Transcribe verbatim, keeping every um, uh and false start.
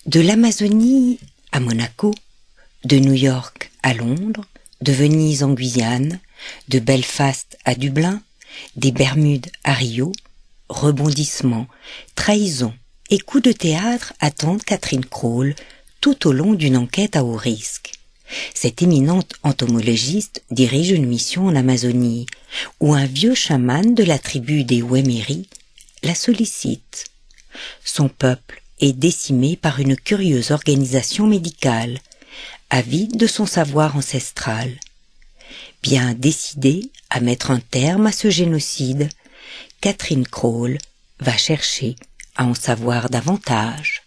De l'Amazonie à Monaco, de New York à Londres, de Venise en Guyane, de Belfast à Dublin, des Bermudes à Rio, rebondissements, trahisons et coups de théâtre attendent Catherine Crowle tout au long d'une enquête à haut risque. Cette éminente entomologiste dirige une mission en Amazonie, où un vieux chaman de la tribu des Wemeri la sollicite. Son peuple est décimé par une curieuse organisation médicale, avide de son savoir ancestral. Bien décidée à mettre un terme à ce génocide, Catherine Crowle va chercher à en savoir davantage.